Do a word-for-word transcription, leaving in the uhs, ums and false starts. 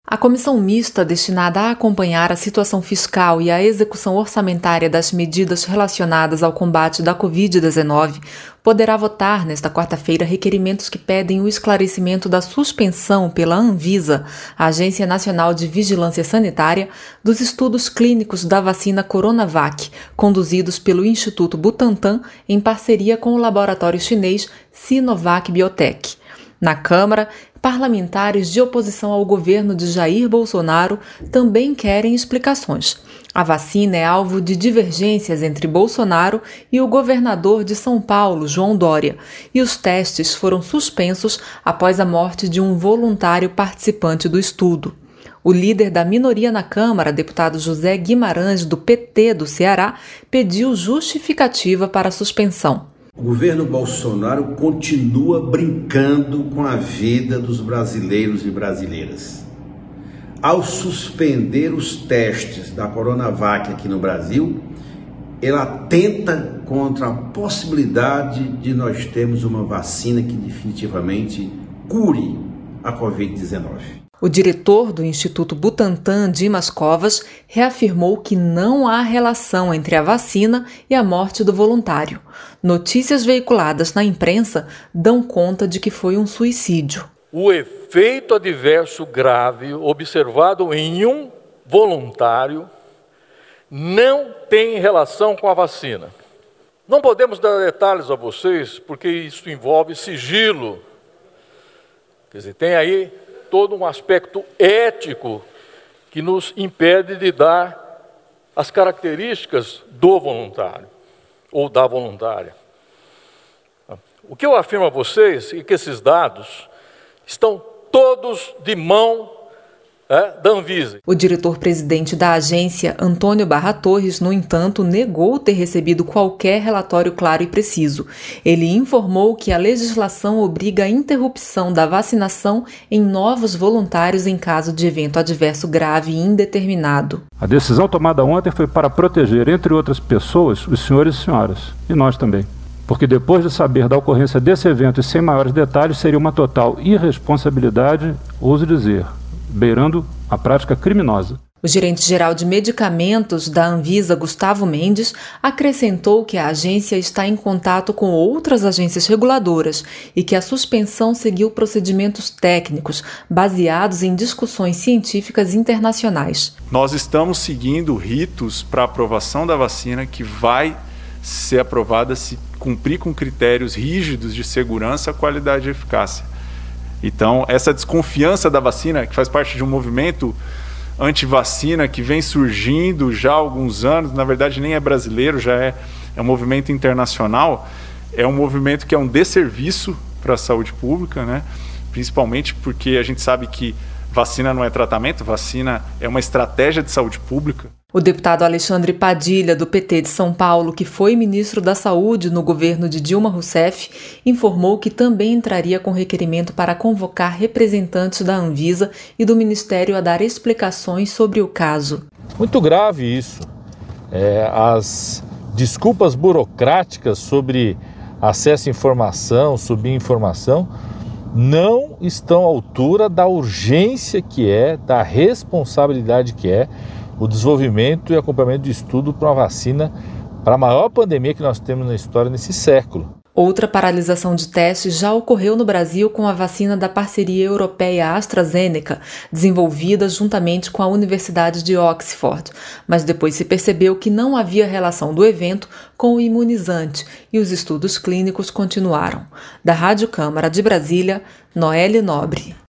A comissão mista destinada a acompanhar a situação fiscal e a execução orçamentária das medidas relacionadas ao combate da covid dezenove poderá votar nesta quarta-feira requerimentos que pedem o esclarecimento da suspensão pela Anvisa, a Agência Nacional de Vigilância Sanitária, dos estudos clínicos da vacina Coronavac, conduzidos pelo Instituto Butantan em parceria com o laboratório chinês Sinovac Biotech. Na Câmara, parlamentares de oposição ao governo de Jair Bolsonaro também querem explicações. A vacina é alvo de divergências entre Bolsonaro e o governador de São Paulo, João Dória, e os testes foram suspensos após a morte de um voluntário participante do estudo. O líder da minoria na Câmara, deputado José Guimarães, do P T do Ceará, pediu justificativa para a suspensão. O governo Bolsonaro continua brincando com a vida dos brasileiros e brasileiras. Ao suspender os testes da Coronavac aqui no Brasil, ela atenta contra a possibilidade de nós termos uma vacina que definitivamente cure a covid dezenove. O diretor do Instituto Butantan, Dimas Covas, reafirmou que não há relação entre a vacina e a morte do voluntário. Notícias veiculadas na imprensa dão conta de que foi um suicídio. O efeito adverso grave observado em um voluntário não tem relação com a vacina. Não podemos dar detalhes a vocês porque isso envolve sigilo. Quer dizer, tem aí todo um aspecto ético que nos impede de dar as características do voluntário ou da voluntária. O que eu afirmo a vocês é que esses dados estão todos de mão é, da Anvisa. O diretor-presidente da agência, Antônio Barra Torres, no entanto, negou ter recebido qualquer relatório claro e preciso. Ele informou que a legislação obriga a interrupção da vacinação em novos voluntários em caso de evento adverso grave e indeterminado. A decisão tomada ontem foi para proteger, entre outras pessoas, os senhores e senhoras, e nós também. Porque depois de saber da ocorrência desse evento e sem maiores detalhes, seria uma total irresponsabilidade, ouso dizer, beirando a prática criminosa. O gerente-geral de medicamentos da Anvisa, Gustavo Mendes, acrescentou que a agência está em contato com outras agências reguladoras e que a suspensão seguiu procedimentos técnicos baseados em discussões científicas internacionais. Nós estamos seguindo ritos para aprovação da vacina que vai ser aprovada se cumprir com critérios rígidos de segurança, qualidade e eficácia. Então, essa desconfiança da vacina, que faz parte de um movimento anti-vacina que vem surgindo já há alguns anos, na verdade nem é brasileiro, já é, é um movimento internacional, é um movimento que é um desserviço para a saúde pública, né? Principalmente porque a gente sabe que vacina não é tratamento, vacina é uma estratégia de saúde pública. O deputado Alexandre Padilha, do P T de São Paulo, que foi ministro da Saúde no governo de Dilma Rousseff, informou que também entraria com requerimento para convocar representantes da Anvisa e do Ministério a dar explicações sobre o caso. Muito grave isso. É, as desculpas burocráticas sobre acesso à informação, subinformação, não estão à altura da urgência que é, da responsabilidade que é o desenvolvimento e acompanhamento de estudo para uma vacina para a maior pandemia que nós temos na história nesse século. Outra paralisação de testes já ocorreu no Brasil com a vacina da parceria europeia AstraZeneca, desenvolvida juntamente com a Universidade de Oxford. Mas depois se percebeu que não havia relação do evento com o imunizante e os estudos clínicos continuaram. Da Rádio Câmara de Brasília, Noelle Nobre.